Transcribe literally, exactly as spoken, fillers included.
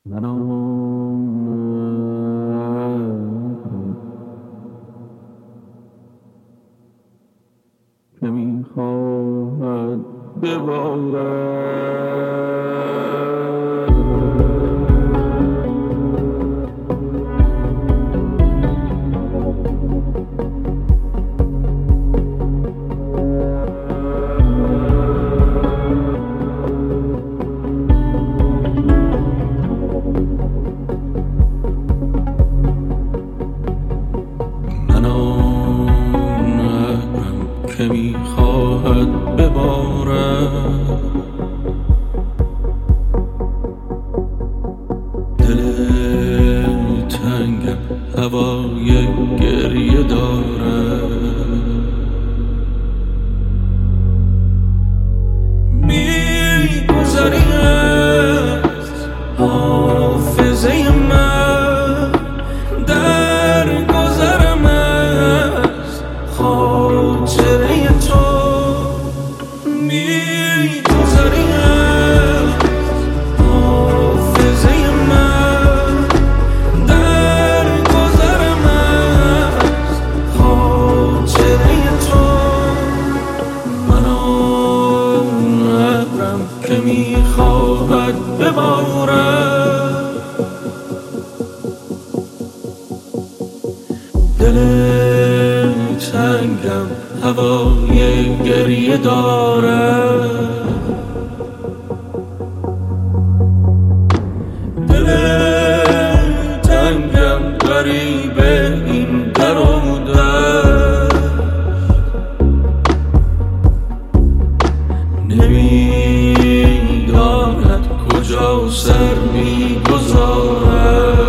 من آمدم که میخواهد ببارد. من آمدم که میخواهد ببارد، دل تنگم هوای گریه دارد. میگذری از حافظه من، در گذرم از خاطره تو. میگذری از حافظه من، در گذرم از خاطره تو. من آمدم که میخواهد ببارد، دل تنگم هوای گریه دارد. دل تنگم غریب این در و دشت، نمیداند کجا سر میگذارد.